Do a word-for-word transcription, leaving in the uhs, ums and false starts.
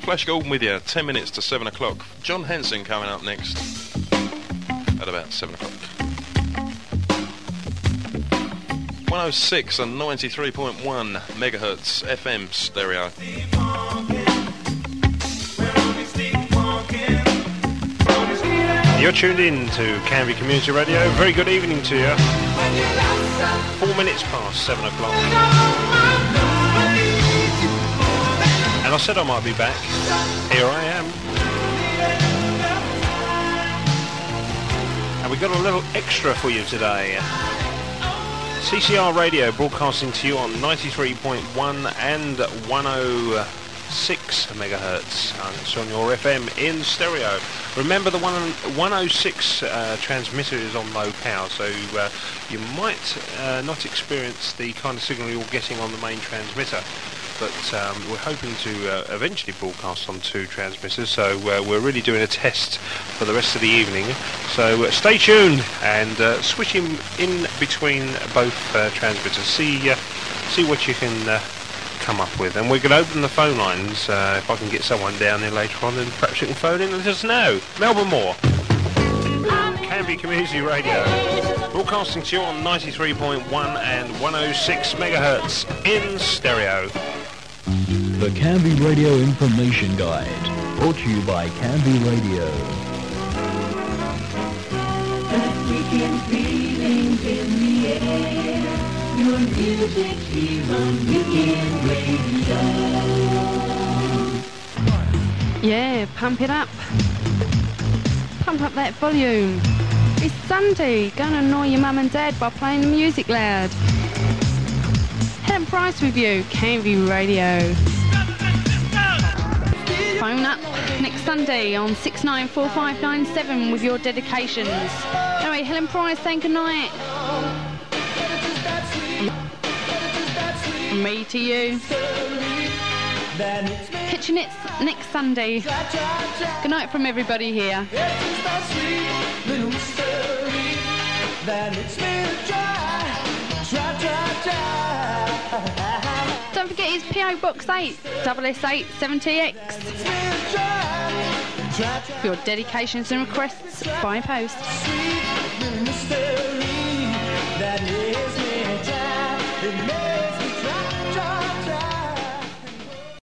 Flash Gordon with you, ten minutes to seven o'clock. John Henson coming up next at about seven o'clock. one oh six and ninety-three point one megahertz F M stereo. You're tuned in to Canby Community Radio. Very good evening to you. Four minutes past seven o'clock. And I said I might be back. Here I am. And we got a little extra for you today. C C R Radio broadcasting to you on ninety-three point one and one oh six megahertz. And it's on your F M in stereo. Remember the one oh six uh, transmitter is on low power, so uh, you might uh, not experience the kind of signal you're getting on the main transmitter. But um, we're hoping to uh, eventually broadcast on two transmitters, so uh, we're really doing a test for the rest of the evening. So uh, stay tuned and uh, switch in, in between both uh, transmitters. See uh, see what you can uh, come up with. And we're going to open the phone lines. Uh, if I can get someone down there later on, then perhaps you can phone in and let us know. Melbourne Moore. Canby Community Radio. Broadcasting to you on ninety-three point one and one oh six megahertz in stereo. The Canby Radio Information Guide, brought to you by Canby Radio. That weekend feelings in the air, your music is on Weekend Radio. Yeah, pump it up. Pump up that volume. It's Sunday. Gonna annoy your mum and dad by playing the music loud. Helen Price with you, Canby Radio. Phone up next Sunday on six nine four five nine seven with your dedications. Anyway, Helen Price saying goodnight. From me to you. Catching it next Sunday. Good night from everybody here. Don't forget his P O Box eight, double S eight seventy X. For your dedications and requests by post. That